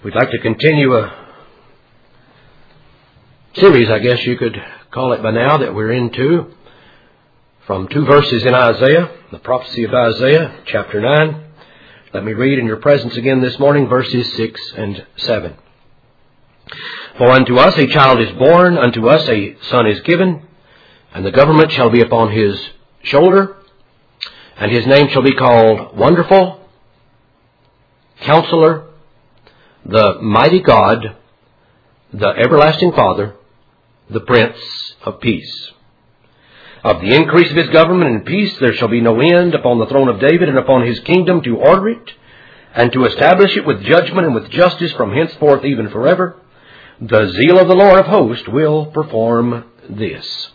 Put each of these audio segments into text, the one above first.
We'd like to continue a series, I guess you could call it by now, that we're into from 2 verses in Isaiah, the prophecy of Isaiah, chapter 9. Let me read in your presence again this morning, verses 6 and 7. For unto us a child is born, unto us a son is given, and the government shall be upon his shoulder, and his name shall be called Wonderful, Counselor, the Mighty God, the Everlasting Father, the Prince of Peace. Of the increase of his government and peace there shall be no end upon the throne of David and upon his kingdom, to order it and to establish it with judgment and with justice from henceforth even forever. The zeal of the Lord of hosts will perform this.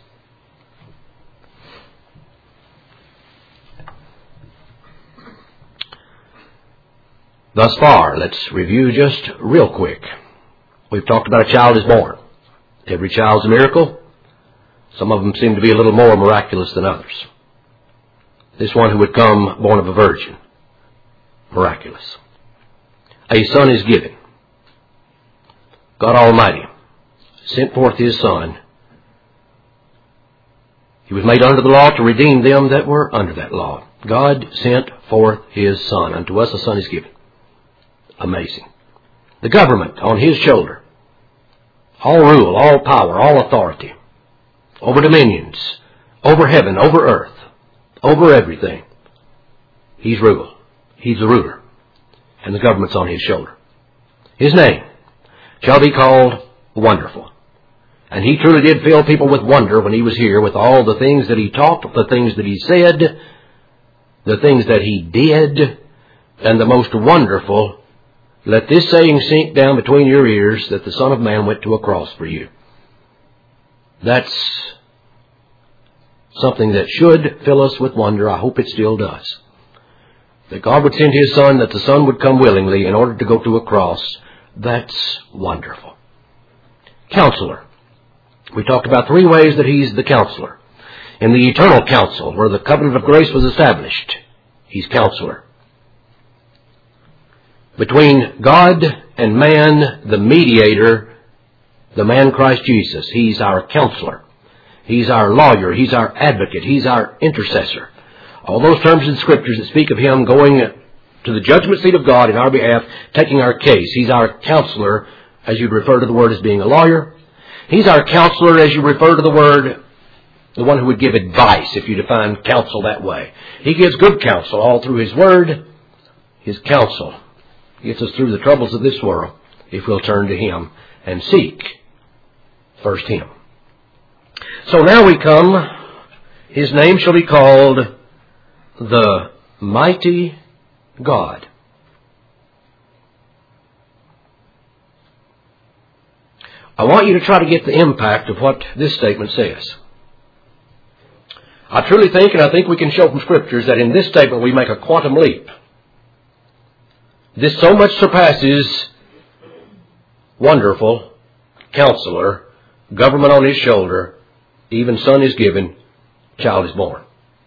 Thus far, let's review just real quick. We've talked about a child is born. Every child's a miracle. Some of them seem to be a little more miraculous than others. This one who would come born of a virgin, miraculous. A son is given. God Almighty sent forth his Son. He was made under the law to redeem them that were under that law. God sent forth his Son. Unto us a son is given. Amazing. The government on his shoulder. All rule, all power, all authority. Over dominions, over heaven, over earth, over everything. He's rule. He's the ruler. And the government's on his shoulder. His name shall be called Wonderful. And he truly did fill people with wonder when he was here, with all the things that he taught, the things that he said, the things that he did, and the most wonderful. Let this saying sink down between your ears, that the Son of Man went to a cross for you. That's something that should fill us with wonder. I hope it still does. That God would send his Son, that the Son would come willingly in order to go to a cross. That's wonderful. Counselor. We talked about 3 ways that he's the counselor. In the eternal council, where the covenant of grace was established, he's counselor. Between God and man, the mediator, the man Christ Jesus, he's our counselor. He's our lawyer. He's our advocate. He's our intercessor. All those terms in Scriptures that speak of him going to the judgment seat of God in our behalf, taking our case. He's our counselor, as you'd refer to the word as being a lawyer. He's our counselor, as you refer to the word, the one who would give advice, if you define counsel that way. He gives good counsel all through his word. His counsel gets us through the troubles of this world if we'll turn to him and seek first him. So now we come. His name shall be called the Mighty God. I want you to try to get the impact of what this statement says. I truly think, and I think we can show from Scriptures, that in this statement we make a quantum leap. This so much surpasses Wonderful, Counselor, government on his shoulder, even son is given, child is born.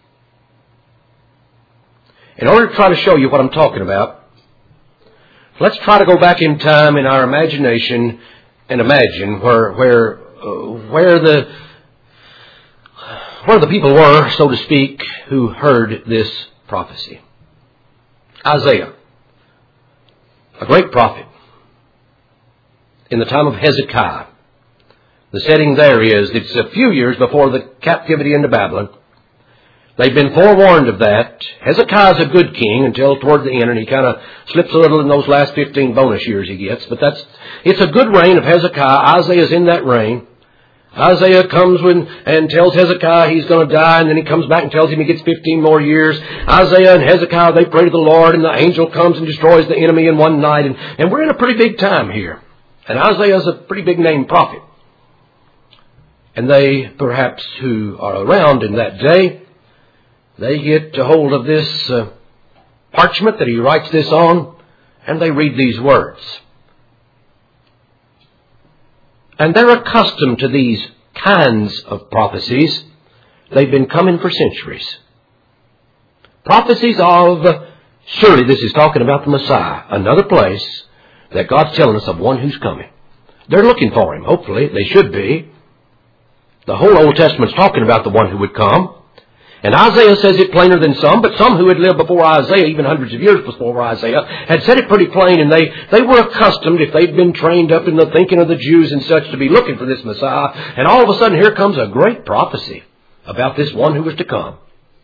In order to try to show you what I'm talking about, let's try to go back in time in our imagination and imagine where the people were, so to speak, who heard this prophecy. Isaiah, a great prophet, in the time of Hezekiah. The setting there is, it's a few years before the captivity into Babylon. They've been forewarned of that. Hezekiah's a good king until toward the end, and he kind of slips a little in those last 15 bonus years he gets. But it's a good reign of Hezekiah. Isaiah's in that reign. Isaiah comes and tells Hezekiah he's going to die, and then he comes back and tells him he gets 15 more years. Isaiah and Hezekiah, they pray to the Lord, and the angel comes and destroys the enemy in one night. And we're in a pretty big time here. And Isaiah's a pretty big name prophet. And they, perhaps, who are around in that day, they get a hold of this parchment that he writes this on, and they read these words. And they're accustomed to these kinds of prophecies. They've been coming for centuries. Prophecies of, surely this is talking about the Messiah. Another place, that God's telling us of one who's coming. They're looking for him. Hopefully, they should be. The whole Old Testament's talking about the one who would come. And Isaiah says it plainer than some, but some who had lived before Isaiah, even hundreds of years before Isaiah, had said it pretty plain, and they were accustomed, if they'd been trained up in the thinking of the Jews and such, to be looking for this Messiah. And all of a sudden, here comes a great prophecy about this one who was to come.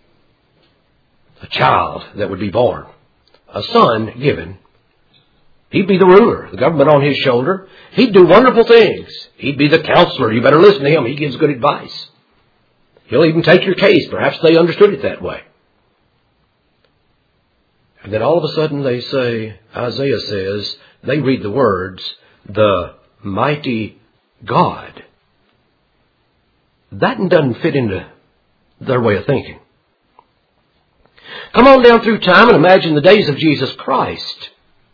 A child that would be born. A son given. He'd be the ruler, the government on his shoulder. He'd do wonderful things. He'd be the counselor. You better listen to him. He gives good advice. He'll even take your case. Perhaps they understood it that way. And then all of a sudden they say, Isaiah says, they read the words, the mighty God. That doesn't fit into their way of thinking. Come on down through time and imagine the days of Jesus Christ.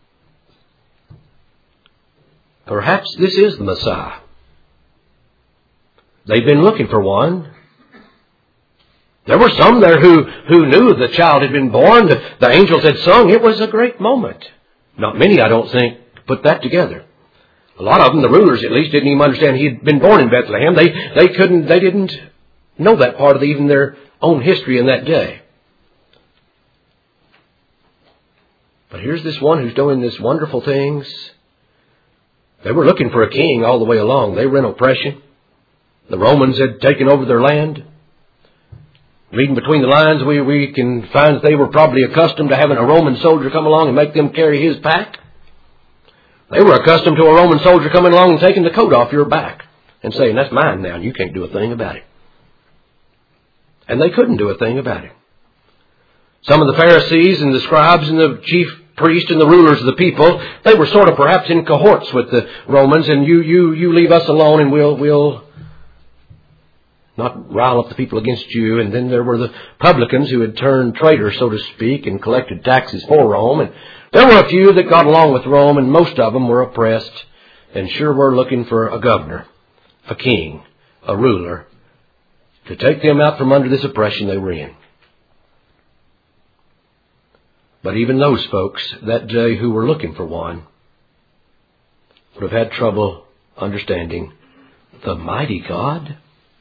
Perhaps this is the Messiah. They've been looking for one. There were some there who knew the child had been born. The angels had sung. It was a great moment. Not many, I don't think, put that together. A lot of them, the rulers at least, didn't even understand he had been born in Bethlehem. They didn't know that part of even their own history in that day. But here's this one who's doing these wonderful things. They were looking for a king all the way along. They were in oppression. The Romans had taken over their land. Reading between the lines, we can find that they were probably accustomed to having a Roman soldier come along and make them carry his pack. They were accustomed to a Roman soldier coming along and taking the coat off your back and saying, that's mine now, and you can't do a thing about it. And they couldn't do a thing about it. Some of the Pharisees and the scribes and the chief priests and the rulers of the people, they were sort of perhaps in cohorts with the Romans, and you leave us alone and we'll not rile up the people against you. And then there were the publicans who had turned traitors, so to speak, and collected taxes for Rome. And there were a few that got along with Rome, and most of them were oppressed and sure were looking for a governor, a king, a ruler, to take them out from under this oppression they were in. But even those folks that day who were looking for one would have had trouble understanding the mighty God.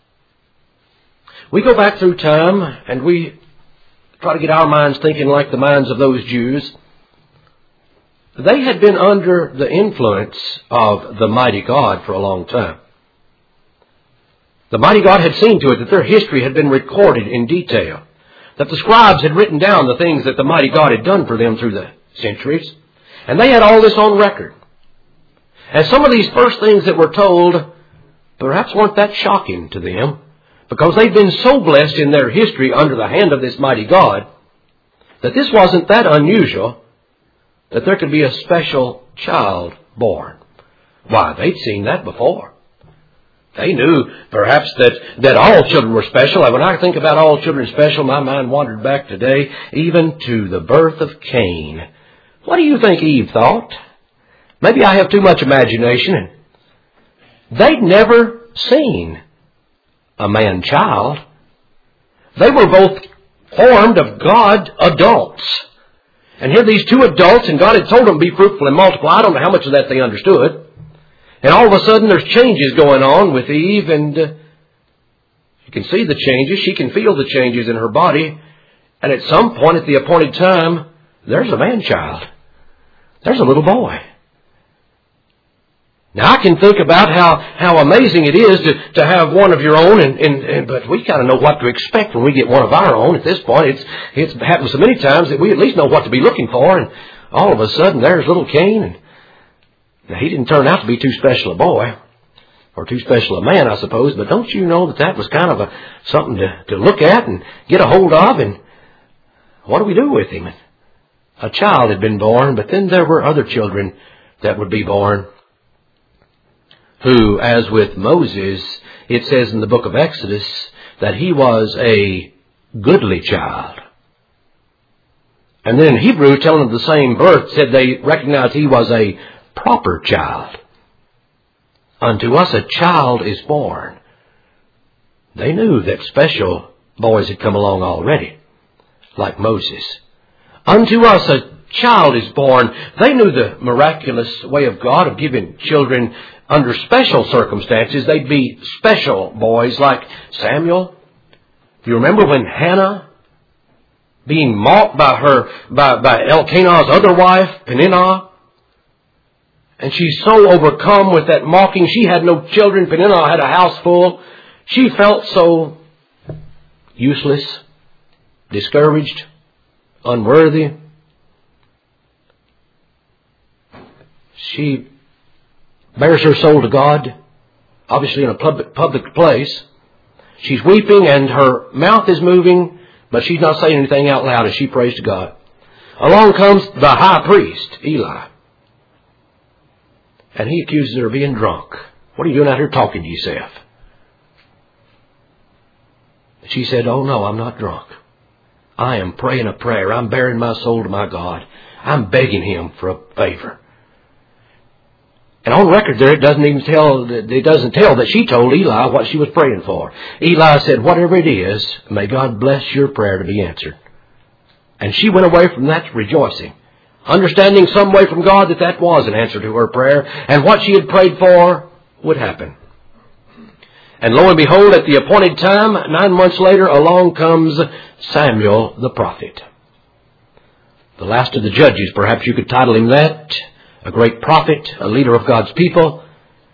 We go back through time and we try to get our minds thinking like the minds of those Jews. They had been under the influence of the mighty God for a long time. The mighty God had seen to it that their history had been recorded in detail, that the scribes had written down the things that the mighty God had done for them through the centuries, and they had all this on record. And some of these first things that were told perhaps weren't that shocking to them, because they'd been so blessed in their history under the hand of this mighty God that this wasn't that unusual that there could be a special child born. Why, they'd seen that before. They knew perhaps that all children were special. And when I think about all children special, my mind wandered back today even to the birth of Cain. What do you think Eve thought? Maybe I have too much imagination. And they'd never seen a man-child. They were both formed of God adults. And here these two adults, and God had told them, be fruitful and multiply. I don't know how much of that they understood. And all of a sudden there's changes going on with Eve, and you can see the changes. She can feel the changes in her body. And at some point at the appointed time, there's a man-child. There's a little boy. Now, I can think about how amazing it is to have one of your own, but we kind of know what to expect when we get one of our own. At this point, it's happened so many times that we at least know what to be looking for, and all of a sudden, there's little Cain, and now, he didn't turn out to be too special a boy, or too special a man, I suppose, but don't you know that was kind of something to look at and get a hold of, and what do we do with him? A child had been born, but then there were other children that would be born, who, as with Moses, it says in the book of Exodus that he was a goodly child. And then in Hebrew, telling of the same birth, said they recognized he was a proper child. Unto us a child is born. They knew that special boys had come along already, like Moses. Unto us a child is born. They knew the miraculous way of God of giving children under special circumstances. They'd be special boys like Samuel. You remember when Hannah, being mocked by Elkanah's other wife, Peninnah, and she's so overcome with that mocking, she had no children. Peninnah had a house full. She felt so useless, discouraged, unworthy. She bears her soul to God, obviously in a public place. She's weeping and her mouth is moving, but she's not saying anything out loud as she prays to God. Along comes the high priest, Eli. And he accuses her of being drunk. What are you doing out here talking to yourself? She said, oh no, I'm not drunk. I am praying a prayer. I'm bearing my soul to my God. I'm begging Him for a favor. And on record there, it doesn't tell that she told Eli what she was praying for. Eli said, whatever it is, may God bless your prayer to be answered. And she went away from that rejoicing, understanding some way from God that was an answer to her prayer, and what she had prayed for would happen. And lo and behold, at the appointed time, 9 months later, along comes Samuel the prophet. The last of the judges, perhaps you could title him that. A great prophet, a leader of God's people.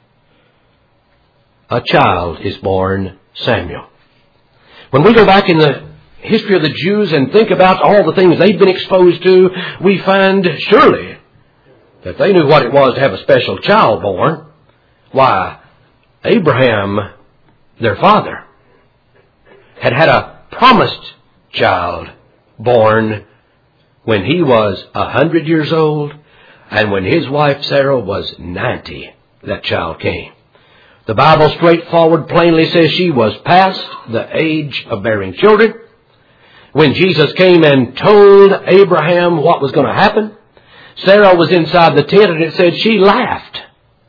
A child is born, Samuel. When we go back in the history of the Jews and think about all the things they've been exposed to, we find surely that they knew what it was to have a special child born. Why, Abraham, their father, had a promised child born when he was 100 years old, and when his wife Sarah was 90, that child came. The Bible straightforward plainly says she was past the age of bearing children. When Jesus came and told Abraham what was going to happen, Sarah was inside the tent, and it said she laughed.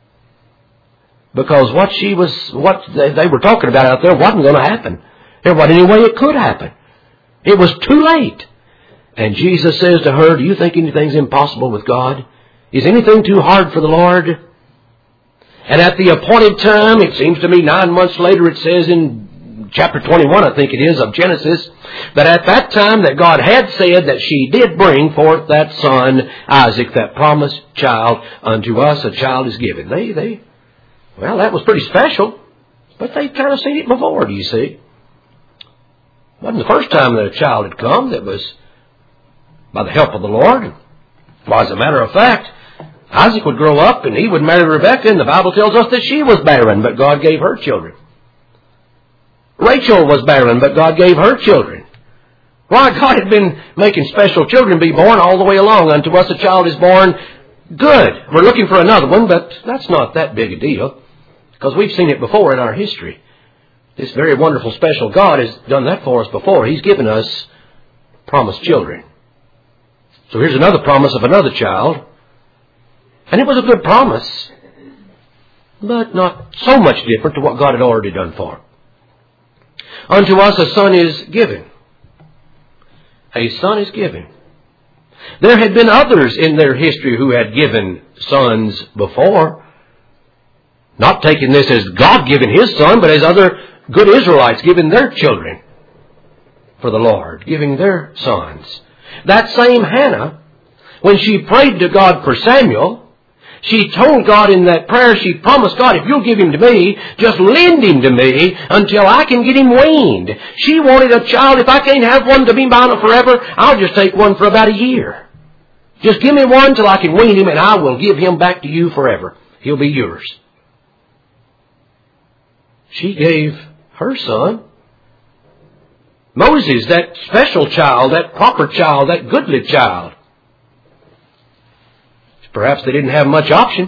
Because what they were talking about out there wasn't going to happen. There wasn't any way it could happen. It was too late. And Jesus says to her, do you think anything's impossible with God? Is anything too hard for the Lord? And at the appointed time, it seems to me 9 months later, it says in chapter 21, I think it is, of Genesis, that at that time that God had said that she did bring forth that son, Isaac, that promised child unto us, a child is given. Well, that was pretty special, but they'd kind of seen it before, do you see? It wasn't the first time that a child had come that was by the help of the Lord. Well, as a matter of fact, Isaac would grow up and he would marry Rebekah, and the Bible tells us that she was barren, but God gave her children. Rachel was barren, but God gave her children. Why, God had been making special children be born all the way along. Unto us a child is born. Good. We're looking for another one, but that's not that big a deal, because we've seen it before in our history. This very wonderful, special God has done that for us before. He's given us promised children. So here's another promise of another child. And it was a good promise, but not so much different to what God had already done for him. Unto us a son is given. A son is given. There had been others in their history who had given sons before. Not taking this as God giving His son, but as other good Israelites giving their children for the Lord, giving their sons. That same Hannah, when she prayed to God for Samuel, she told God in that prayer, she promised God, if you'll give him to me, just lend him to me until I can get him weaned. She wanted a child. If I can't have one to be mine forever, I'll just take one for about a year. Just give me one till I can wean him, and I will give him back to you forever. He'll be yours. She gave her son, Moses, that special child, that proper child, that goodly child. Perhaps they didn't have much option.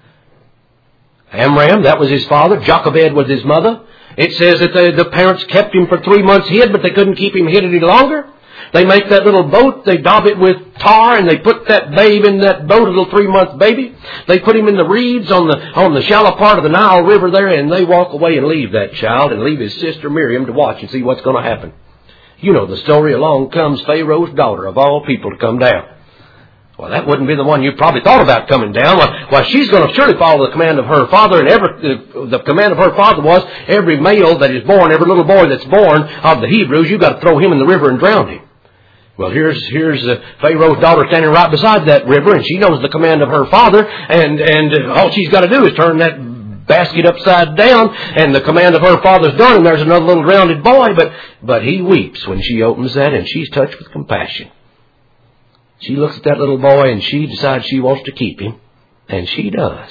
Amram, that was his father. Jochebed was his mother. It says that the parents kept him for 3 months hid, but they couldn't keep him hid any longer. They make that little boat, they daub it with tar, and they put that babe in that boat, a little 3-month baby. They put him in the reeds on the shallow part of the Nile River there, and they walk away and leave that child and leave his sister Miriam to watch and see what's going to happen. You know the story. Along comes Pharaoh's daughter, of all people, to come down. Well, that wouldn't be the one you probably thought about coming down. Well, she's going to surely follow the command of her father, and the command of her father was every male that is born, every little boy that's born of the Hebrews, you've got to throw him in the river and drown him. Well, here's Pharaoh's daughter standing right beside that river, and she knows the command of her father, and all she's got to do is turn that basket upside down, and the command of her father's done, and there's another little drowned boy, but he weeps when she opens that, and she's touched with compassion. She looks at that little boy and she decides she wants to keep him. And she does.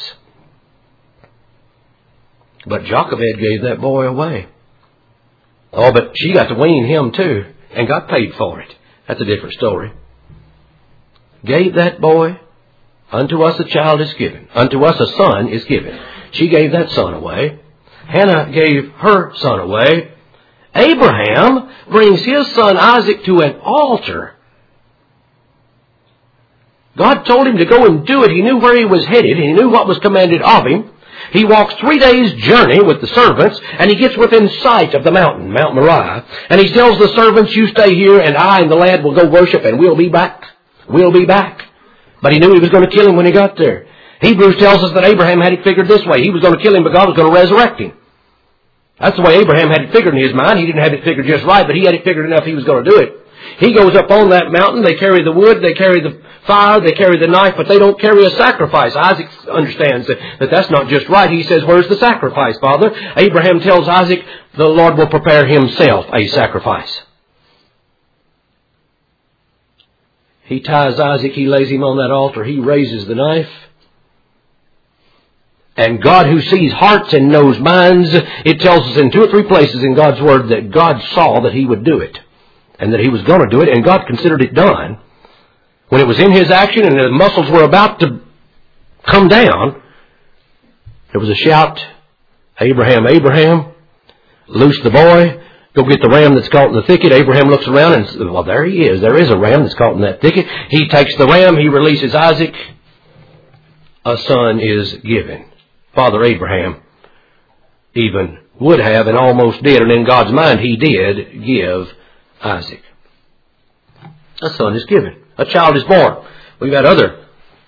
But Jochebed gave that boy away. Oh, but she got to wean him too. And got paid for it. That's a different story. Gave that boy. Unto us a child is given. Unto us a son is given. She gave that son away. Hannah gave her son away. Abraham brings his son Isaac to an altar. God told him to go and do it. He knew where he was headed. He knew what was commanded of him. He walks 3 days' journey with the servants, and he gets within sight of the mountain, Mount Moriah. And he tells the servants, you stay here, and I and the lad will go worship, and we'll be back. We'll be back. But he knew he was going to kill him when he got there. Hebrews tells us that Abraham had it figured this way. He was going to kill him, but God was going to resurrect him. That's the way Abraham had it figured in his mind. He didn't have it figured just right, but he had it figured enough he was going to do it. He goes up on that mountain. They carry the wood. They carry the fire. They carry the knife, but they don't carry a sacrifice. Isaac understands that that's not just right. He says, where's the sacrifice, Father? Abraham tells Isaac, the Lord will prepare himself a sacrifice. He ties Isaac. He lays him on that altar. He raises the knife. And God, who sees hearts and knows minds, it tells us in 2 or 3 places in God's Word that God saw that He would do it. And that He was going to do it, and God considered it done. When it was in His action and the muscles were about to come down, there was a shout, Abraham, Abraham, loose the boy, go get the ram that's caught in the thicket. Abraham looks around and says, well, there he is. There is a ram that's caught in that thicket. He takes the ram, he releases Isaac. A son is given. Father Abraham even would have and almost did, and in God's mind He did give Isaac. A son is given. A child is born. We've had other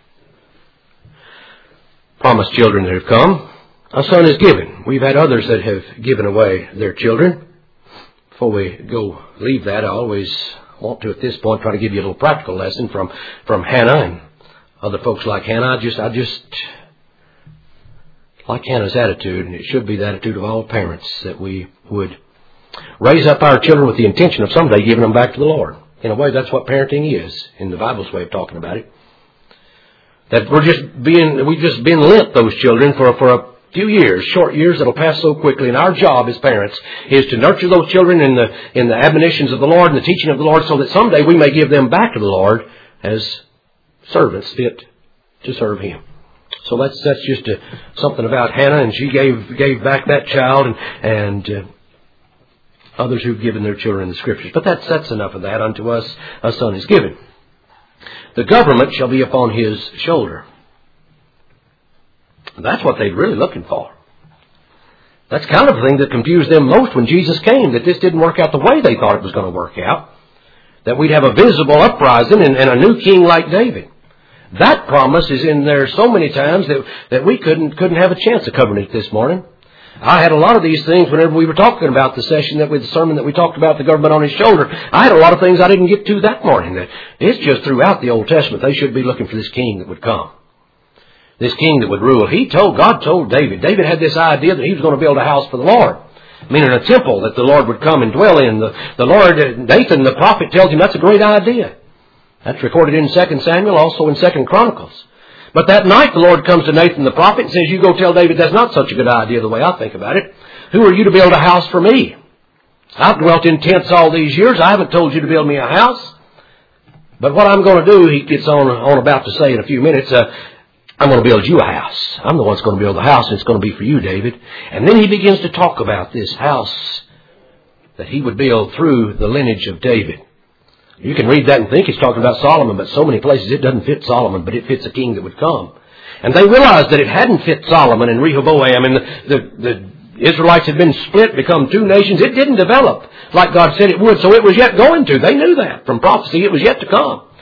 promised children that have come. A son is given. We've had others that have given away their children. Before we go leave that, I always want to at this point try to give you a little practical lesson from Hannah and other folks like Hannah. I just like Hannah's attitude, and it should be the attitude of all parents, that we would raise up our children with the intention of someday giving them back to the Lord. In a way, that's what parenting is, in the Bible's way of talking about it. That we've just been lent those children for a few years, short years that'll pass so quickly. And our job as parents is to nurture those children in the admonitions of the Lord and the teaching of the Lord, so that someday we may give them back to the Lord as servants fit to serve Him. So that's just something about Hannah, and she gave back that child, and others who've given their children the Scriptures. But that's enough of that. Unto us a son is given. The government shall be upon his shoulder. That's what they're really looking for. That's kind of the thing that confused them most when Jesus came, that this didn't work out the way they thought it was going to work out. That we'd have a visible uprising and a new king like David. That promise is in there so many times that we couldn't have a chance of covering it this morning. I had a lot of these things whenever we were talking about the sermon that we talked about, the government on his shoulder. I had a lot of things I didn't get to that morning. That it's just throughout the Old Testament they should be looking for this king that would come. This king that would rule. God told David. David had this idea that he was going to build a house for the Lord. Meaning a temple that the Lord would come and dwell in. The Lord, Nathan the prophet tells him that's a great idea. That's recorded in 2 Samuel, also in 2 Chronicles. But that night the Lord comes to Nathan the prophet and says, you go tell David that's not such a good idea the way I think about it. Who are you to build a house for me? I've dwelt in tents all these years. I haven't told you to build me a house. But what I'm going to do, he gets on about to say in a few minutes, I'm going to build you a house. I'm the one that's going to build the house, and it's going to be for you, David. And then he begins to talk about this house that he would build through the lineage of David. You can read that and think it's talking about Solomon, but so many places it doesn't fit Solomon, but it fits a king that would come. And they realized that it hadn't fit Solomon and Rehoboam, and the Israelites had been split, become 2 nations. It didn't develop like God said it would, so it was yet going to. They knew that from prophecy. It was yet to come.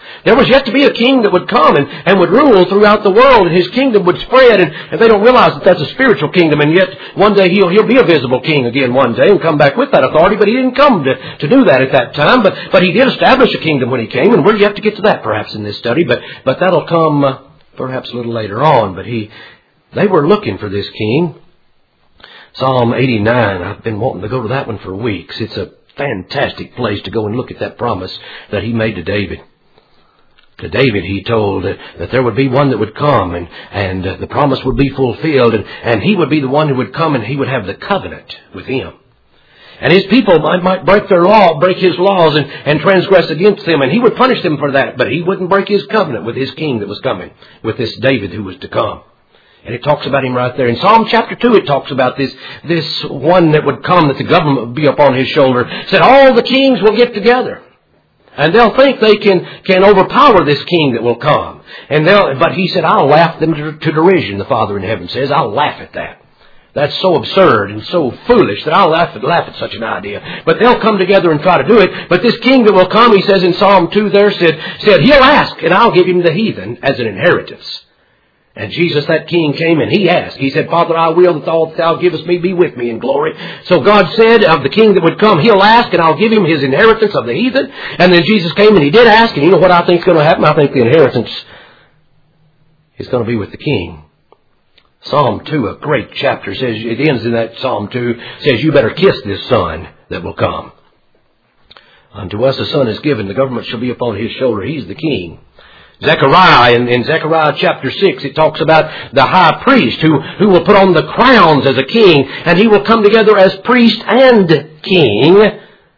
There was yet to be a king that would come and would rule throughout the world, and his kingdom would spread, and they don't realize that that's a spiritual kingdom, and yet one day he'll be a visible king again one day and come back with that authority, but he didn't come to do that at that time, but he did establish a kingdom when he came, and we'll have to get to that perhaps in this study, but that'll come perhaps a little later on. But they were looking for this king. Psalm 89, I've been wanting to go to that one for weeks. It's a fantastic place to go and look at that promise that he made to David. To David he told that there would be one that would come and the promise would be fulfilled, and he would be the one who would come and he would have the covenant with him. And his people might break their law, break his laws and transgress against them, and he would punish them for that, but he wouldn't break his covenant with his king that was coming, with this David who was to come. And it talks about him right there. In Psalm chapter 2, it talks about this one that would come, that the government would be upon his shoulder. It said all the kings will get together. And they'll think they can overpower this king that will come. But he said, I'll laugh them to derision, the Father in heaven says. I'll laugh at that. That's so absurd and so foolish that I'll laugh at such an idea. But they'll come together and try to do it. But this king that will come, he says in Psalm 2 there, said, he'll ask, and I'll give him the heathen as an inheritance. And Jesus, that king, came and he asked. He said, Father, I will that all that thou givest me be with me in glory. So God said of the king that would come, he'll ask and I'll give him his inheritance of the heathen. And then Jesus came and he did ask. And you know what I think is going to happen? I think the inheritance is going to be with the king. Psalm 2, a great chapter, says, it ends in that Psalm 2, says, you better kiss this son that will come. Unto us a son is given, the government shall be upon his shoulder. He's the king. Zechariah, in Zechariah chapter 6, it talks about the high priest who will put on the crowns as a king, and he will come together as priest and king,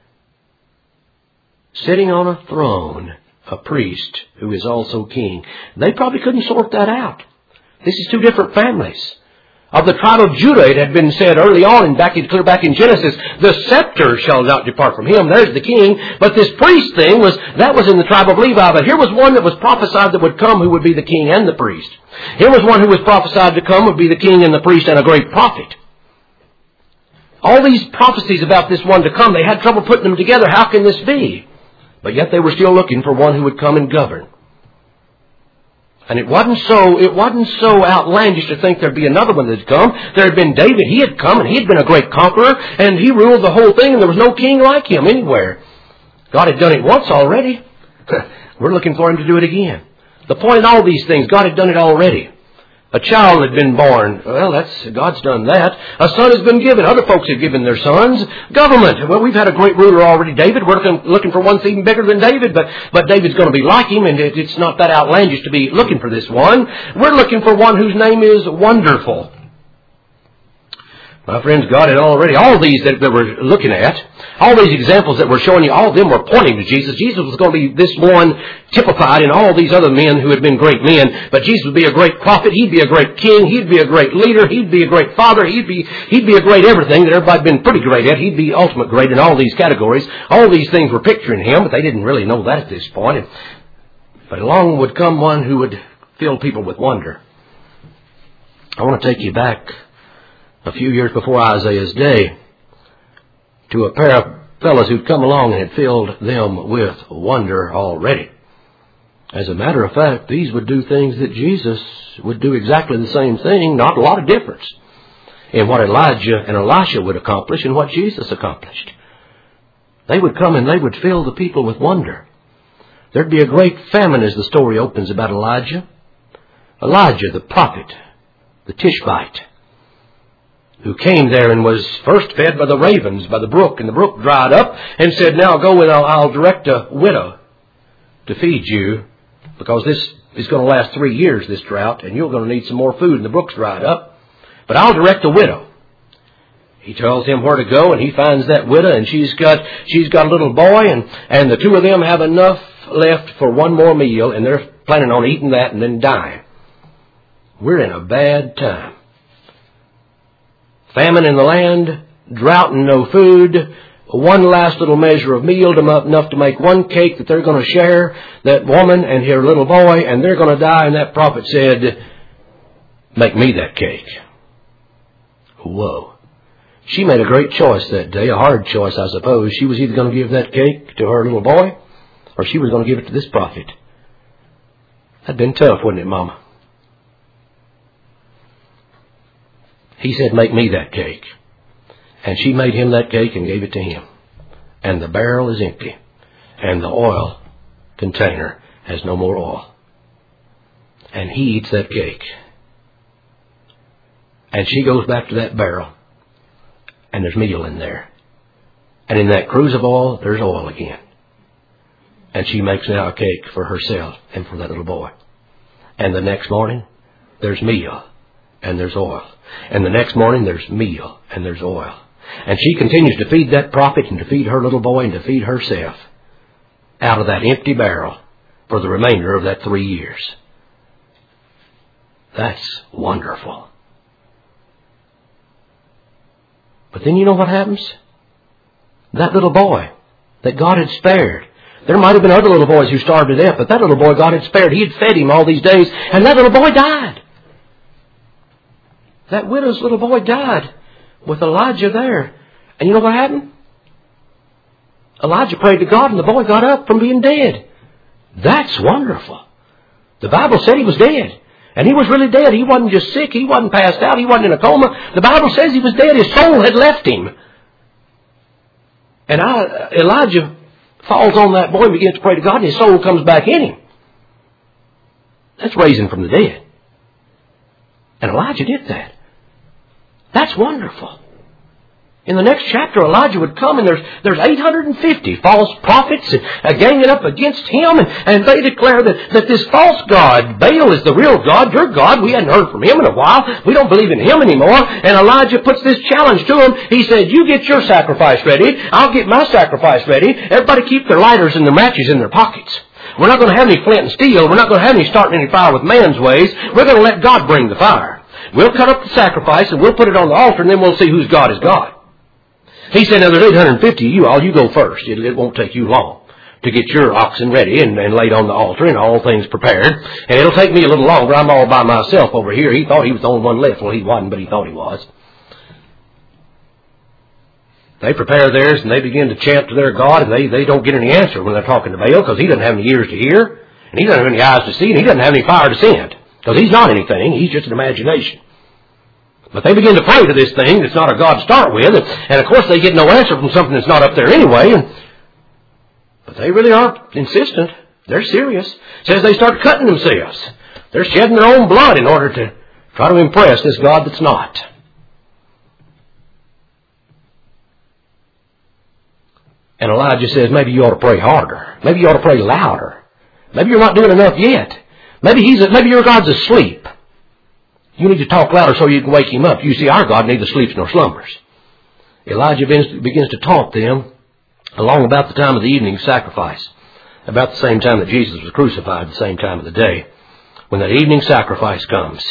sitting on a throne, a priest who is also king. They probably couldn't sort that out. This is two different families. Of the tribe of Judah, it had been said early on, clear back in Genesis, the scepter shall not depart from him. There's the king. But this priest thing was in the tribe of Levi. But here was one that was prophesied that would come who would be the king and the priest. Here was one who was prophesied to come would be the king and the priest and a great prophet. All these prophecies about this one to come, they had trouble putting them together. How can this be? But yet they were still looking for one who would come and govern. And it wasn't so outlandish to think there'd be another one that'd come. There had been David. He had come and he had been a great conqueror and he ruled the whole thing and there was no king like him anywhere. God had done it once already. We're looking for him to do it again. The point in all these things, God had done it already. A child had been born. Well, God's done that. A son has been given. Other folks have given their sons. Government. Well, we've had a great ruler already, David. We're looking for one that's even bigger than David, but David's going to be like him, and it's not that outlandish to be looking for this one. We're looking for one whose name is Wonderful. My friends, God had already, all these that we're looking at, all these examples that we're showing you, all of them were pointing to Jesus. Jesus was going to be this one typified in all these other men who had been great men. But Jesus would be a great prophet. He'd be a great king. He'd be a great leader. He'd be a great father. He'd be a great everything that everybody had been pretty great at. He'd be ultimate great in all these categories. All these things were picturing him, but they didn't really know that at this point. But along would come one who would fill people with wonder. I want to take you back a few years before Isaiah's day to a pair of fellows who'd come along and had filled them with wonder already. As a matter of fact, these would do things that Jesus would do exactly the same thing, not a lot of difference in what Elijah and Elisha would accomplish and what Jesus accomplished. They would come and they would fill the people with wonder. There'd be a great famine as the story opens about Elijah. Elijah, the prophet, the Tishbite, who came there and was first fed by the ravens by the brook, and the brook dried up, and said, now go and I'll direct a widow to feed you, because this is going to last 3 years, this drought, and you're going to need some more food, and the brook's dried up. But I'll direct a widow. He tells him where to go, and he finds that widow, and she's got a little boy, and the two of them have enough left for one more meal, and they're planning on eating that and then dying. We're in a bad time. Famine in the land, drought and no food, one last little measure of meal enough to make one cake that they're going to share, that woman and her little boy, and they're going to die. And that prophet said, make me that cake. Whoa. She made a great choice that day, a hard choice, I suppose. She was either going to give that cake to her little boy, or she was going to give it to this prophet. That'd been tough, wouldn't it, Mama? He said, make me that cake. And she made him that cake and gave it to him. And the barrel is empty. And the oil container has no more oil. And he eats that cake. And she goes back to that barrel. And there's meal in there. And in that cruse of oil, there's oil again. And she makes now a cake for herself and for that little boy. And the next morning, there's meal and there's oil. And the next morning, there's meal and there's oil. And she continues to feed that prophet and to feed her little boy and to feed herself out of that empty barrel for the remainder of that 3 years. That's wonderful. But then you know what happens? That little boy that God had spared. There might have been other little boys who starved to death, but that little boy God had spared. He had fed him all these days, and that little boy died. That widow's little boy died with Elijah there. And you know what happened? Elijah prayed to God, and the boy got up from being dead. That's wonderful. The Bible said he was dead. And he was really dead. He wasn't just sick. He wasn't passed out. He wasn't in a coma. The Bible says he was dead. His soul had left him. And Elijah falls on that boy and begins to pray to God, and his soul comes back in him. That's raising from the dead. And Elijah did that. That's wonderful. In the next chapter, Elijah would come, and there's 850 false prophets ganging up against him, and they declare that this false god, Baal, is the real God, your God. We hadn't heard from him in a while. We don't believe in him anymore. And Elijah puts this challenge to him. He said, you get your sacrifice ready. I'll get my sacrifice ready. Everybody keep their lighters and their matches in their pockets. We're not going to have any flint and steel. We're not going to have any starting any fire with man's ways. We're going to let God bring the fire. We'll cut up the sacrifice, and we'll put it on the altar, and then we'll see whose God is God. He said, now there's 850 of you all. You go first. It won't take you long to get your oxen ready and laid on the altar and all things prepared. And it'll take me a little longer. I'm all by myself over here. He thought he was the only one left. Well, he wasn't, but he thought he was. They prepare theirs, and they begin to chant to their God, and they don't get any answer when they're talking to Baal, because he doesn't have any ears to hear, and he doesn't have any eyes to see, and he doesn't have any fire to send, because he's not anything. He's just an imagination. But they begin to pray to this thing that's not a God to start with. And of course they get no answer from something that's not up there anyway. But they really aren't insistent. They're serious. It says they start cutting themselves. They're shedding their own blood in order to try to impress this God that's not. And Elijah says, maybe you ought to pray harder. Maybe you ought to pray louder. Maybe you're not doing enough yet. Maybe your God's asleep. You need to talk louder so you can wake him up. You see, our God neither sleeps nor slumbers. Elijah begins to taunt them along about the time of the evening sacrifice, about the same time that Jesus was crucified, the same time of the day. When that evening sacrifice comes,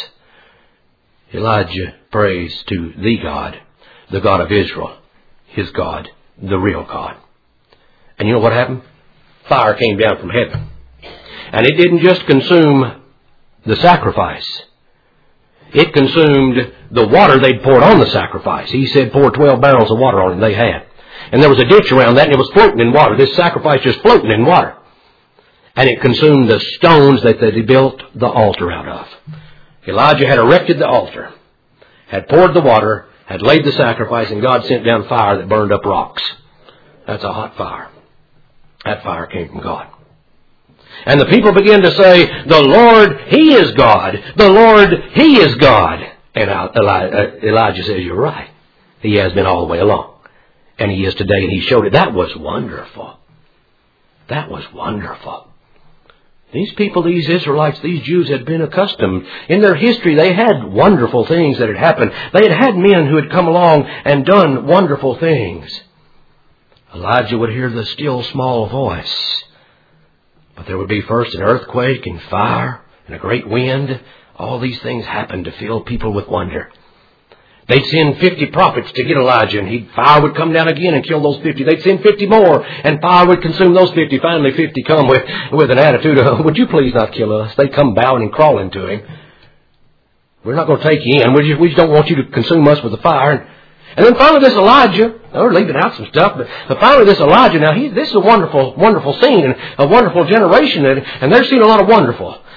Elijah prays to the God of Israel, his God, the real God. And you know what happened? Fire came down from heaven. And it didn't just consume the sacrifice. It consumed the water they'd poured on the sacrifice. He said pour 12 barrels of water on it. They had. And there was a ditch around that, and it was floating in water. This sacrifice just floating in water. And it consumed the stones that they built the altar out of. Elijah had erected the altar, had poured the water, had laid the sacrifice, and God sent down fire that burned up rocks. That's a hot fire. That fire came from God. And the people began to say, the Lord, He is God. The Lord, He is God. And Elijah says, you're right. He has been all the way along. And He is today, and He showed it. That was wonderful. That was wonderful. These people, these Israelites, these Jews had been accustomed. In their history, they had wonderful things that had happened. They had had men who had come along and done wonderful things. Elijah would hear the still small voice. But there would be first an earthquake and fire and a great wind. All these things happened to fill people with wonder. They'd send 50 prophets to get Elijah, and fire would come down again and kill those 50. They'd send 50 more, and fire would consume those 50. Finally, 50 come with an attitude of, would you please not kill us? They'd come bowing and crawling to him. We're not going to take you in. We just don't want you to consume us with the fire. And then finally this Elijah, we're leaving out some stuff, but finally this Elijah, now this is a wonderful, wonderful scene and a wonderful generation, and they're seeing a lot of wonderful.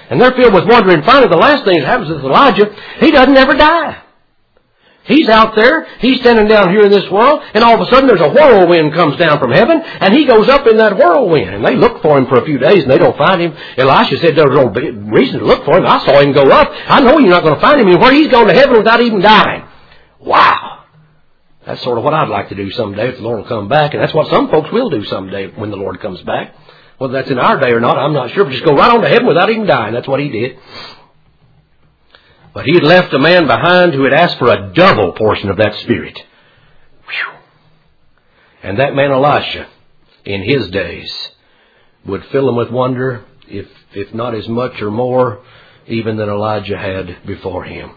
And they're filled with wonder. And finally, the last thing that happens with Elijah, he doesn't ever die. He's out there, he's standing down here in this world, and all of a sudden there's a whirlwind comes down from heaven, and he goes up in that whirlwind. And they look for him for a few days, and they don't find him. Elisha said there was no reason to look for him. I saw him go up. I know you're not going to find him anywhere. He's going to heaven without even dying. Wow. That's sort of what I'd like to do someday if the Lord will come back, and that's what some folks will do someday when the Lord comes back. Whether that's in our day or not, I'm not sure, but just go right on to heaven without even dying. That's what he did. But he had left a man behind who had asked for a double portion of that Spirit. Whew. And that man Elisha, in his days, would fill them with wonder, if not as much or more, even than Elijah had before him.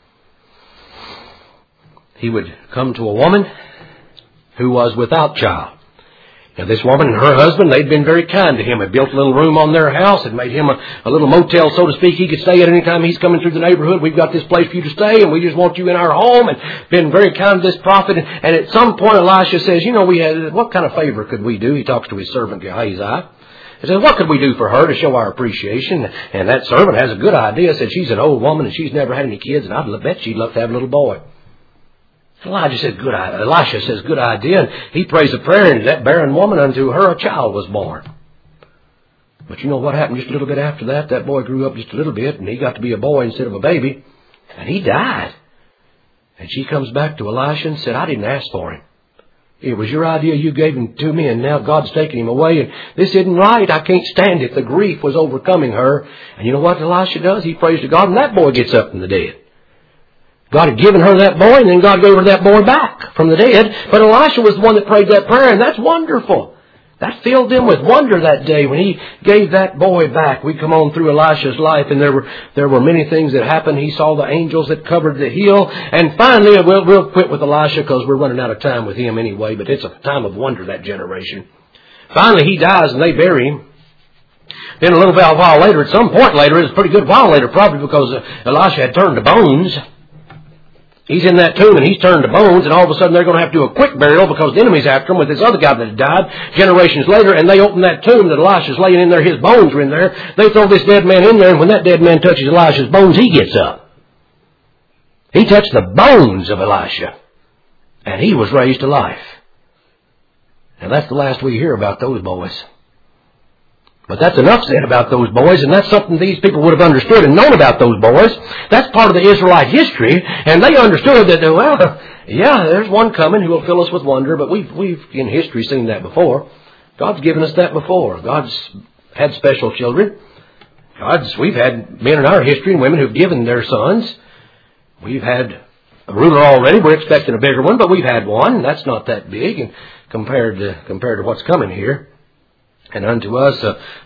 He would come to a woman who was without child. Now, this woman and her husband, they'd been very kind to him. Had built a little room on their house. Had made him a little motel, so to speak. He could stay at any time he's coming through the neighborhood. We've got this place for you to stay, and we just want you in our home. And been very kind to this prophet. And at some point, Elisha says, what kind of favor could we do? He talks to his servant Gehazi. He says, what could we do for her to show our appreciation? And that servant has a good idea. Said she's an old woman, and she's never had any kids, and I'd bet she'd love to have a little boy. Elisha says, good idea. And he prays a prayer, and that barren woman, unto her a child was born. But you know what happened just a little bit after that? That boy grew up just a little bit, and he got to be a boy instead of a baby. And he died. And she comes back to Elisha and said, I didn't ask for him. It was your idea. You gave him to me, and now God's taking him away. And this isn't right. I can't stand it. The grief was overcoming her. And you know what Elisha does? He prays to God, and that boy gets up from the dead. God had given her that boy, and then God gave her that boy back from the dead. But Elisha was the one that prayed that prayer, and that's wonderful. That filled them with wonder that day when he gave that boy back. We come on through Elisha's life, and there were many things that happened. He saw the angels that covered the hill. And finally, we'll quit with Elisha because we're running out of time with him anyway, but it's a time of wonder, that generation. Finally, he dies, and they bury him. Then a little while later, at some point later, it was a pretty good while later, probably because Elisha had turned to bones. He's in that tomb, and he's turned to bones, and all of a sudden they're going to have to do a quick burial because the enemy's after him with this other guy that had died generations later, and they open that tomb that Elisha's laying in there. His bones are in there. They throw this dead man in there, and when that dead man touches Elisha's bones, he gets up. He touched the bones of Elisha, and he was raised to life. And that's the last we hear about those boys. But that's enough said about those boys, and that's something these people would have understood and known about those boys. That's part of the Israelite history, and they understood that, there's one coming who will fill us with wonder, but we've in history seen that before. God's given us that before. God's had special children. We've had men in our history and women who've given their sons. We've had a ruler already. We're expecting a bigger one, but we've had one, and that's not that big and compared to what's coming here. And unto us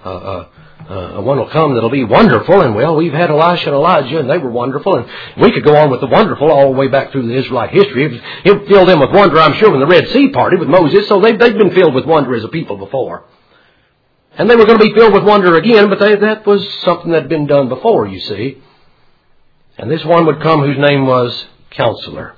one will come that'll be wonderful. And we've had Elisha and Elijah, and they were wonderful. And we could go on with the wonderful all the way back through the Israelite history. It filled them with wonder, I'm sure, when the Red Sea parted with Moses. So they've been filled with wonder as a people before. And they were going to be filled with wonder again, but that was something that had been done before, you see. And this one would come whose name was Counselor.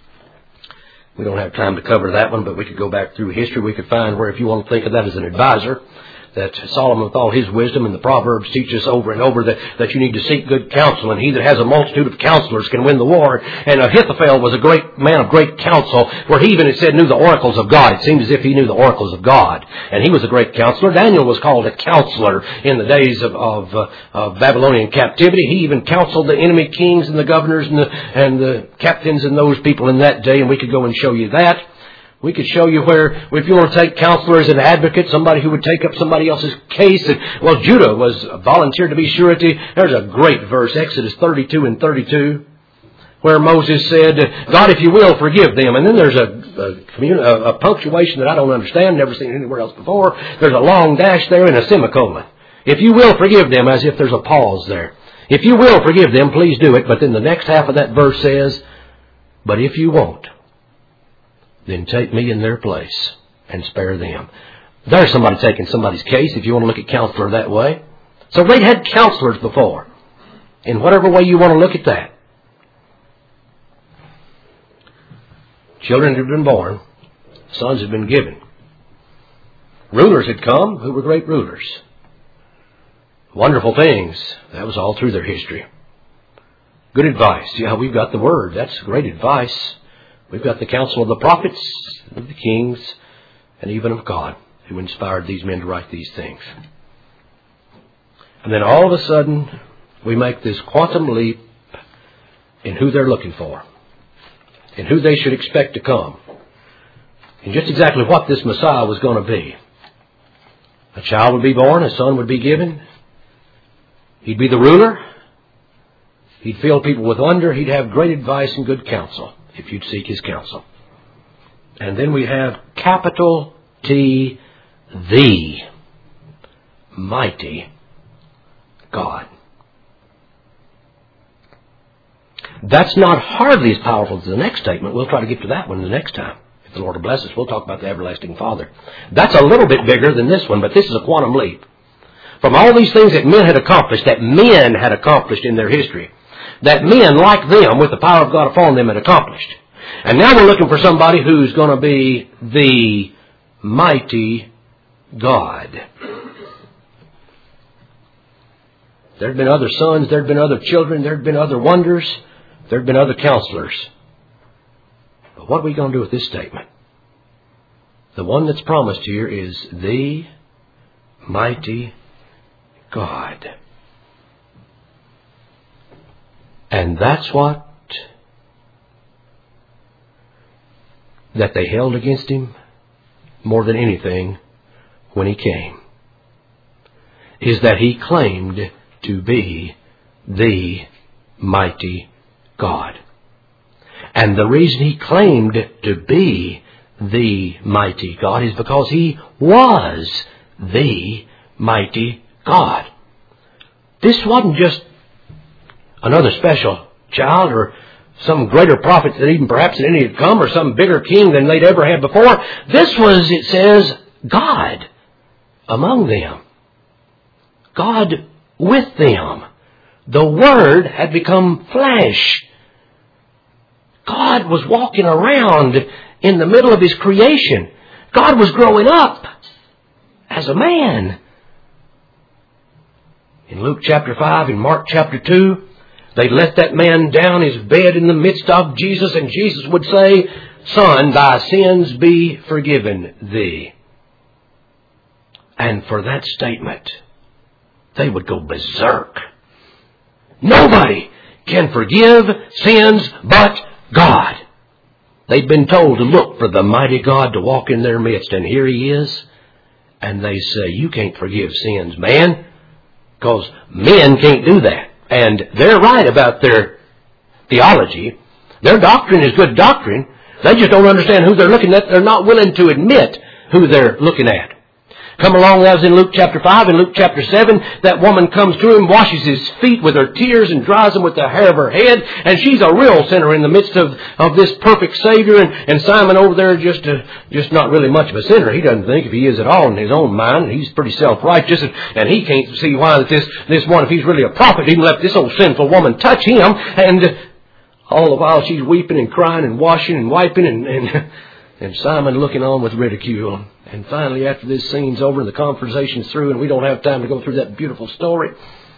We don't have time to cover that one, but we could go back through history. We could find where, if you want to think of that as an advisor, that Solomon, with all his wisdom, and the Proverbs teach us over and over that you need to seek good counsel, and he that has a multitude of counselors can win the war. And Ahithophel was a great man of great counsel, where he even, it said, knew the oracles of God. It seemed as if he knew the oracles of God. And he was a great counselor. Daniel was called a counselor in the days of Babylonian captivity. He even counseled the enemy kings and the governors and the captains and those people in that day, and we could go and show you that. We could show you where, if you want to take counselor as an advocate, somebody who would take up somebody else's case. And, Judah was volunteered to be surety. There's a great verse, Exodus 32 and 32, where Moses said, God, if you will, forgive them. And then there's a punctuation that I don't understand, never seen anywhere else before. There's a long dash there and a semicolon. If you will, forgive them, as if there's a pause there. If you will forgive them, please do it. But then the next half of that verse says, but if you won't, then take me in their place and spare them. There's somebody taking somebody's case, if you want to look at counselor that way. So they had counselors before, in whatever way you want to look at that. Children had been born. Sons had been given. Rulers had come who were great rulers. Wonderful things. That was all through their history. Good advice. Yeah, we've got the Word. That's great advice. We've got the counsel of the prophets, of the kings, and even of God, who inspired these men to write these things. And then all of a sudden, we make this quantum leap in who they're looking for, in who they should expect to come, and just exactly what this Messiah was going to be. A child would be born, a son would be given. He'd be the ruler. He'd fill people with wonder. He'd have great advice and good counsel, if you'd seek His counsel. And then we have capital T, the mighty God. That's not hardly as powerful as the next statement. We'll try to get to that one the next time. If the Lord will bless us, we'll talk about the everlasting Father. That's a little bit bigger than this one, but this is a quantum leap. From all these things that men had accomplished in their history, that men like them, with the power of God upon them, had accomplished. And now we're looking for somebody who's going to be the mighty God. There had been other sons, there had been other children, there had been other wonders, there had been other counselors. But what are we going to do with this statement? The one that's promised here is the mighty God. And that's what that they held against Him more than anything when He came, is that He claimed to be the mighty God. And the reason He claimed to be the mighty God is because He was the mighty God. This wasn't just another special child or some greater prophet that even perhaps that any had come, or some bigger king than they'd ever had before. This was, it says, God among them. God with them. The Word had become flesh. God was walking around in the middle of His creation. God was growing up as a man. In Luke chapter 5, in Mark chapter 2, they let that man down his bed in the midst of Jesus, and Jesus would say, "Son, thy sins be forgiven thee." And for that statement, they would go berserk. Nobody can forgive sins but God. They'd been told to look for the mighty God to walk in their midst, and here He is. And they say, "You can't forgive sins, man, because men can't do that." And they're right about their theology. Their doctrine is good doctrine. They just don't understand who they're looking at. They're not willing to admit who they're looking at. Come along, that was in Luke chapter 5. In Luke chapter 7, that woman comes to Him, washes His feet with her tears and dries them with the hair of her head. And she's a real sinner in the midst of this perfect Savior. And Simon over there just not really much of a sinner. He doesn't think, if he is at all in his own mind, he's pretty self-righteous. And he can't see why that this one, if he's really a prophet, even let this old sinful woman touch him. And all the while she's weeping and crying and washing and wiping and Simon looking on with ridicule. And finally, after this scene's over and the conversation's through and we don't have time to go through that beautiful story,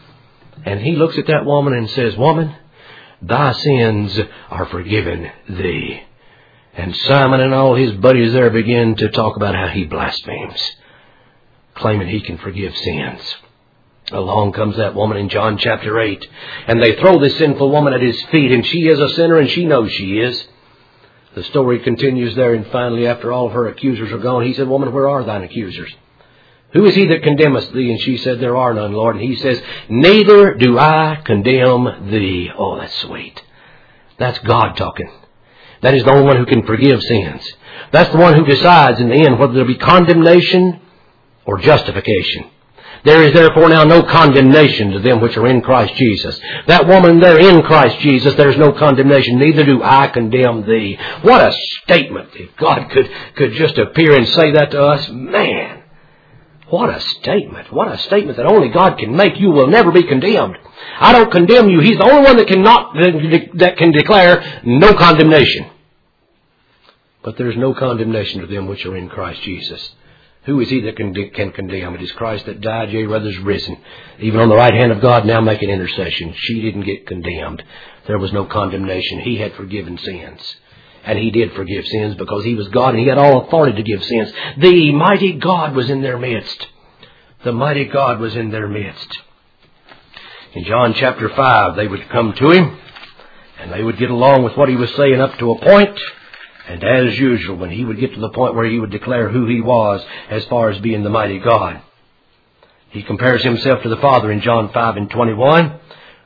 and he looks at that woman and says, "Woman, thy sins are forgiven thee." And Simon and all his buddies there begin to talk about how he blasphemes, claiming he can forgive sins. Along comes that woman in John chapter 8, and they throw this sinful woman at His feet, and she is a sinner, and she knows she is. The story continues there, and finally, after all of her accusers are gone, He said, "Woman, where are thine accusers? Who is he that condemneth thee?" And she said, "There are none, Lord." And He says, "Neither do I condemn thee." Oh, that's sweet. That's God talking. That is the only one who can forgive sins. That's the one who decides in the end whether there be condemnation or justification. "There is therefore now no condemnation to them which are in Christ Jesus." That woman there in Christ Jesus, there's no condemnation. "Neither do I condemn thee." What a statement. If God could just appear and say that to us, man, what a statement. What a statement that only God can make. You will never be condemned. I don't condemn you. He's the only one that can declare no condemnation. But there's no condemnation to them which are in Christ Jesus. Who is he that can condemn? It is Christ that died, yea, rather is risen, even on the right hand of God, now making intercession. She didn't get condemned. There was no condemnation. He had forgiven sins. And he did forgive sins because he was God and he had all authority to give sins. The mighty God was in their midst. The mighty God was in their midst. In John chapter 5, they would come to him and they would get along with what he was saying up to a point. And as usual, when he would get to the point where he would declare who he was as far as being the mighty God, he compares himself to the Father in John 5:21.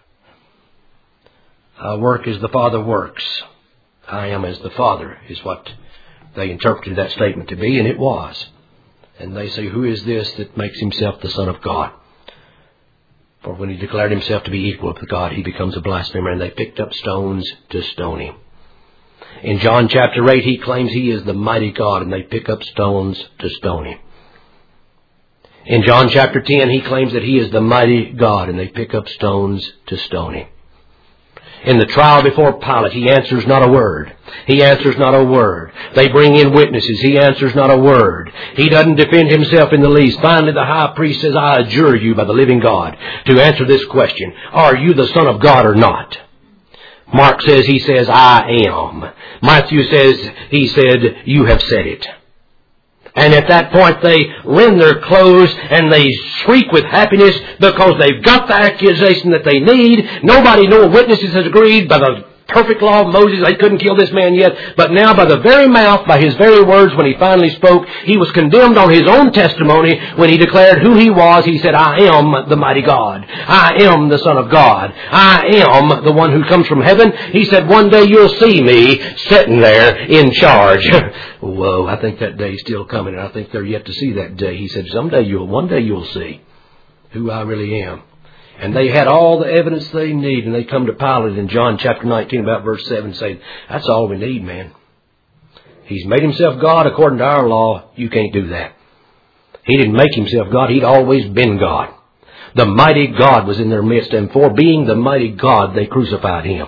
I work as the Father works. I am as the Father, is what they interpreted that statement to be, and it was. And they say, who is this that makes himself the Son of God? For when he declared himself to be equal with God, he becomes a blasphemer, and they picked up stones to stone him. In John chapter 8, he claims he is the mighty God, and they pick up stones to stone him. In John chapter 10, he claims that he is the mighty God, and they pick up stones to stone him. In the trial before Pilate, he answers not a word. He answers not a word. They bring in witnesses. He answers not a word. He doesn't defend himself in the least. Finally, the high priest says, I adjure you by the living God to answer this question. Are you the Son of God or not? Mark says, he says, I am. Matthew says, he said, you have said it. And at that point they rend their clothes and they shriek with happiness because they've got the accusation that they need. Nobody, no witnesses has agreed by the perfect law of Moses. They couldn't kill this man yet. But now by the very mouth, by his very words, when he finally spoke, he was condemned on his own testimony when he declared who he was. He said, I am the mighty God. I am the Son of God. I am the one who comes from heaven. He said, one day you'll see me sitting there in charge. Whoa, I think that day's still coming, and I think they're yet to see that day. He said, one day you'll see who I really am. And they had all the evidence they need, and they come to Pilate in John chapter 19, about verse 7, saying, that's all we need, man. He's made himself God according to our law. You can't do that. He didn't make himself God. He'd always been God. The mighty God was in their midst, and for being the mighty God, they crucified him.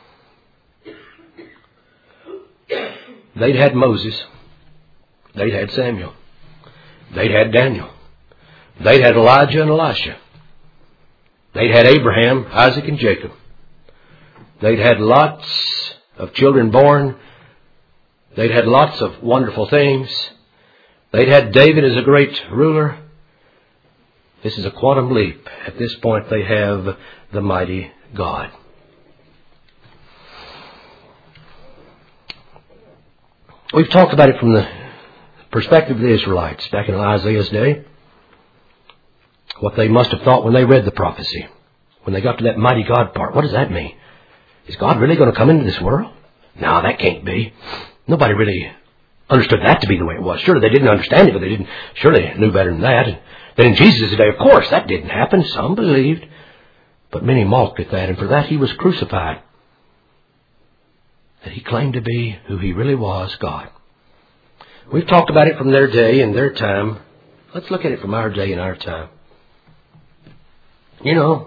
They'd had Moses. They'd had Samuel. They'd had Daniel. They'd had Elijah and Elisha. They'd had Abraham, Isaac, and Jacob. They'd had lots of children born. They'd had lots of wonderful things. They'd had David as a great ruler. This is a quantum leap. At this point, they have the mighty God. We've talked about it from the perspective of the Israelites back in Isaiah's day. What they must have thought when they read the prophecy. When they got to that mighty God part. What does that mean? Is God really going to come into this world? No, that can't be. Nobody really understood that to be the way it was. Surely they didn't understand it, but they surely knew better than that. And then in Jesus' day, of course, that didn't happen. Some believed. But many mocked at that, and for that he was crucified. That he claimed to be who he really was, God. We've talked about it from their day and their time. Let's look at it from our day and our time. You know,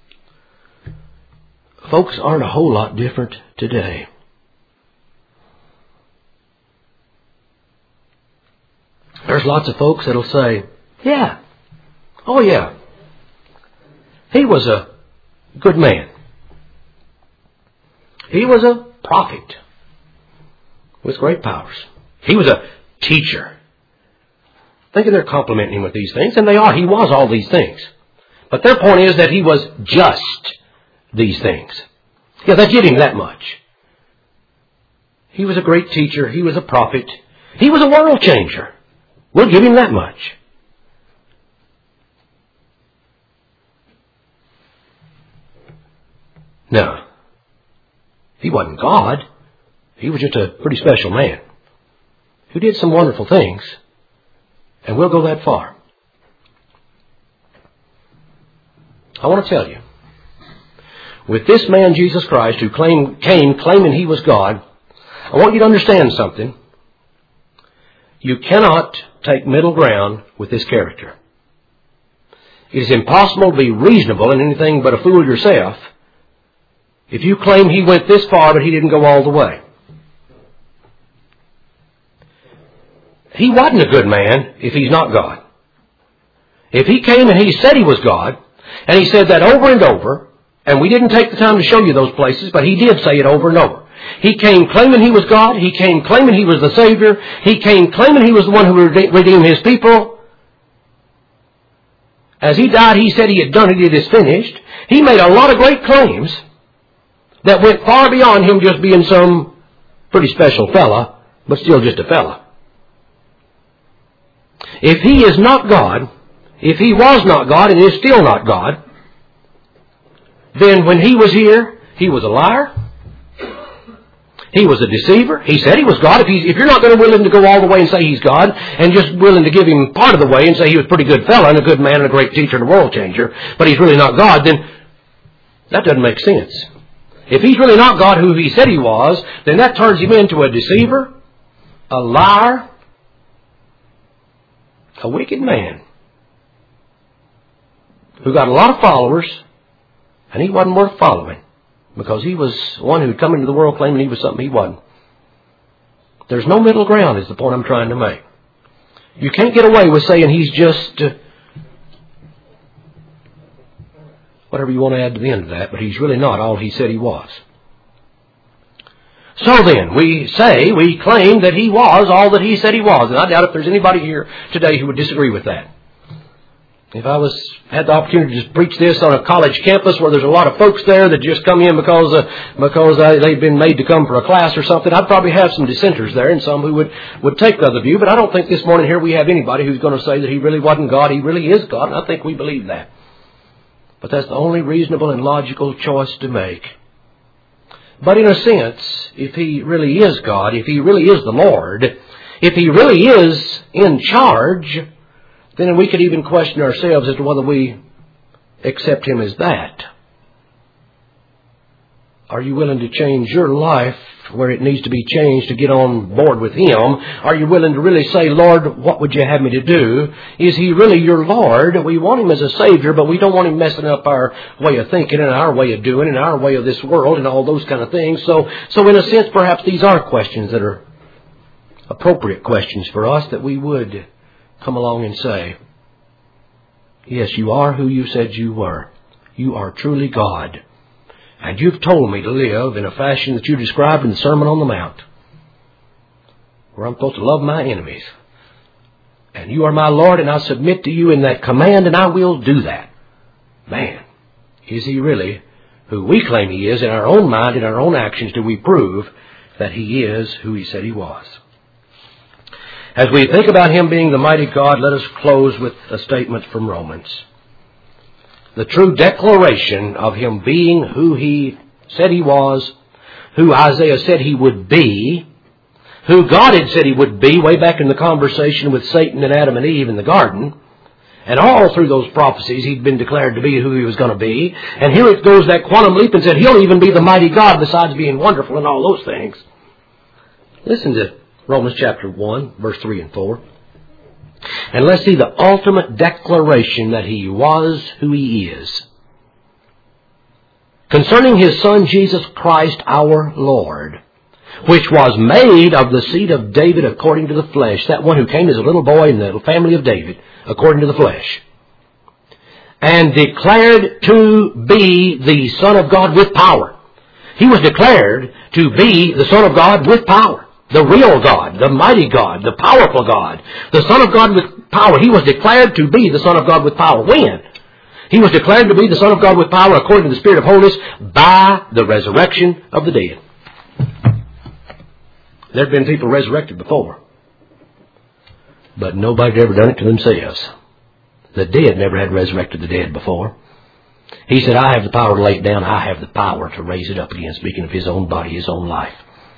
folks aren't a whole lot different today. There's lots of folks that'll say, yeah, oh yeah, he was a good man. He was a prophet with great powers. He was a teacher. Thinking they're complimenting him with these things, and they are. He was all these things. But their point is that he was just these things. Yeah, they give him that much. He was a great teacher. He was a prophet. He was a world changer. We'll give him that much. No. He wasn't God. He was just a pretty special man who did some wonderful things. And we'll go that far. I want to tell you, with this man Jesus Christ who came claiming he was God, I want you to understand something. You cannot take middle ground with this character. It is impossible to be reasonable in anything but a fool yourself if you claim he went this far but he didn't go all the way. he wasn't a good man if he's not God. If he came and he said he was God, and he said that over and over, and we didn't take the time to show you those places, but he did say it over and over. He came claiming he was God. He came claiming he was the Savior. He came claiming he was the one who would redeem his people. As he died, he said he had done it. It is finished. He made a lot of great claims that went far beyond him just being some pretty special fella, but still just a fella. If he is not God, if he was not God and is still not God, then when he was here, he was a liar. He was a deceiver. He said he was God. If you're not going to willing to go all the way and say he's God, and just willing to give him part of the way and say he was a pretty good fella and a good man and a great teacher and a world changer, but he's really not God, then that doesn't make sense. If he's really not God who he said he was, then that turns him into a deceiver, a liar, a wicked man who got a lot of followers, and he wasn't worth following because he was one who'd come into the world claiming he was something he wasn't. There's no middle ground is the point I'm trying to make. You can't get away with saying he's just whatever you want to add to the end of that, but he's really not all he said he was. So then, we claim that he was all that he said he was, and I doubt if there's anybody here today who would disagree with that. If I had the opportunity to preach this on a college campus where there's a lot of folks there that just come in because they've been made to come for a class or something, I'd probably have some dissenters there and some who would take the other view. But I don't think this morning here we have anybody who's going to say that he really wasn't God. He really is God, and I think we believe that. But that's the only reasonable and logical choice to make. But in a sense, if he really is God, if he really is the Lord, if he really is in charge, then we could even question ourselves as to whether we accept him as that. Are you willing to change your life where it needs to be changed to get on board with him? Are you willing to really say, Lord, what would you have me to do? Is he really your Lord? We want him as a Savior, but we don't want him messing up our way of thinking and our way of doing and our way of this world and all those kind of things. So in a sense, perhaps these are questions that are appropriate questions for us that we would come along and say, yes, you are who you said you were. You are truly God. And you've told me to live in a fashion that you described in the Sermon on the Mount, where I'm supposed to love my enemies. And you are my Lord, and I submit to you in that command, and I will do that. Man, is he really who we claim he is? In our own mind, in our own actions, do we prove that he is who he said he was? As we think about him being the mighty God, let us close with a statement from Romans. The true declaration of him being who he said he was, who Isaiah said he would be, who God had said he would be way back in the conversation with Satan and Adam and Eve in the garden. And all through those prophecies he'd been declared to be who he was going to be. And here it goes that quantum leap and said he'll even be the mighty God besides being wonderful and all those things. Listen to Romans chapter 1, verse 3 and 4. And let's see the ultimate declaration that he was who he is. Concerning his Son, Jesus Christ our Lord, which was made of the seed of David according to the flesh. That one who came as a little boy in the family of David according to the flesh. And declared to be the Son of God with power. He was declared to be the Son of God with power. The real God, the mighty God, the powerful God, the Son of God with power. He was declared to be the Son of God with power. When? He was declared to be the Son of God with power according to the Spirit of holiness by the resurrection of the dead. There have been people resurrected before, but nobody had ever done it to themselves. The dead never had resurrected the dead before. He said, I have the power to lay it down. I have the power to raise it up again, speaking of his own body, his own life.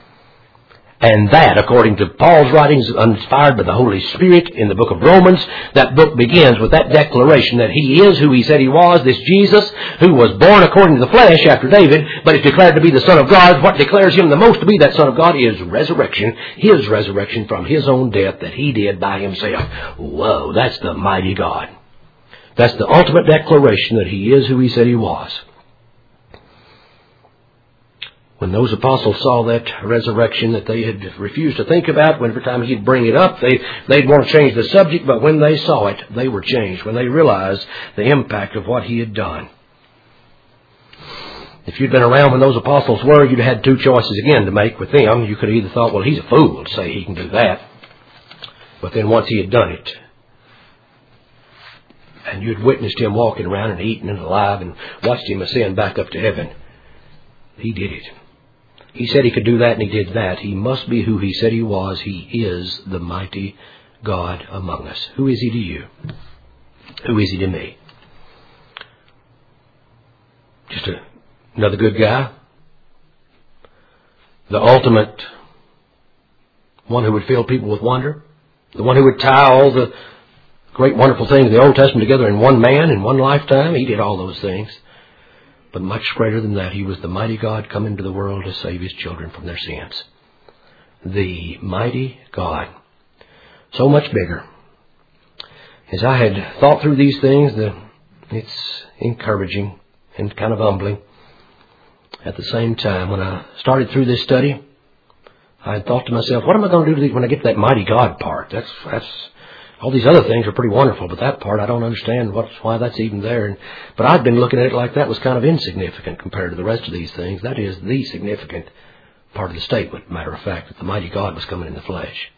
And that, according to Paul's writings, inspired by the Holy Spirit in the book of Romans, that book begins with that declaration that he is who he said he was, this Jesus, who was born according to the flesh after David, but is declared to be the Son of God. What declares him the most to be that Son of God is resurrection, his resurrection from his own death that he did by himself. Whoa, that's the mighty God. That's the ultimate declaration that he is who he said he was. When those apostles saw that resurrection that they had refused to think about, every time he'd bring it up, they'd want to change the subject, but when they saw it, they were changed, when they realized the impact of what he had done. If you'd been around when those apostles were, you'd have had two choices again to make with them. You could have either thought, well, he's a fool to say he can do that. But then once he had done it, and you'd witnessed him walking around and eating and alive and watched him ascend back up to heaven, he did it. He said he could do that, and he did that. He must be who he said he was. He is the mighty God among us. Who is he to you? Who is he to me? Just another good guy? The ultimate one who would fill people with wonder? The one who would tie all the great wonderful things of the Old Testament together in one man, in one lifetime? He did all those things. But much greater than that, he was the mighty God come into the world to save his children from their sins. The mighty God. So much bigger. As I had thought through these things, it's encouraging and kind of humbling. At the same time, when I started through this study, I had thought to myself, what am I going to do when I get to that mighty God part? That's all these other things are pretty wonderful, but that part I don't understand why that's even there. But I'd been looking at it like that was kind of insignificant compared to the rest of these things. That is the significant part of the statement, matter of fact, that the mighty God was coming in the flesh.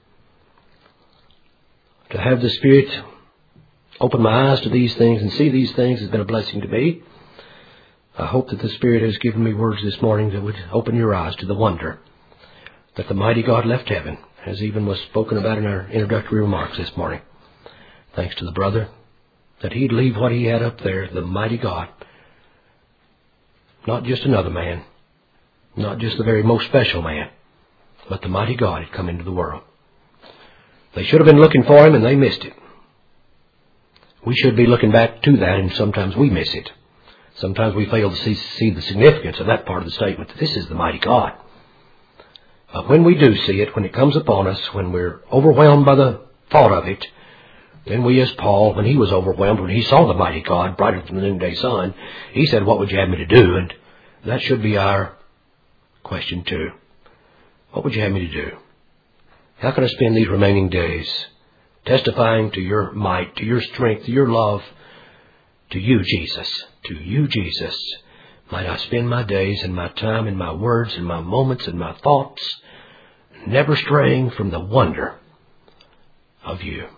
To have the Spirit open my eyes to these things and see these things has been a blessing to me. I hope that the Spirit has given me words this morning that would open your eyes to the wonder that the mighty God left heaven, as even was spoken about in our introductory remarks this morning. Thanks to the brother, that he'd leave what he had up there, the mighty God. Not just another man, not just the very most special man, but the mighty God had come into the world. They should have been looking for him, and they missed it. We should be looking back to that, and sometimes we miss it. Sometimes we fail to see the significance of that part of the statement, that this is the mighty God. But when we do see it, when it comes upon us, when we're overwhelmed by the thought of it, then we, as Paul, when he was overwhelmed, when he saw the mighty God brighter than the noonday sun, he said, what would you have me to do? And that should be our question too. What would you have me to do? How can I spend these remaining days testifying to your might, to your strength, to your love, to you, Jesus, to you, Jesus? Might I spend my days and my time and my words and my moments and my thoughts never straying from the wonder of you.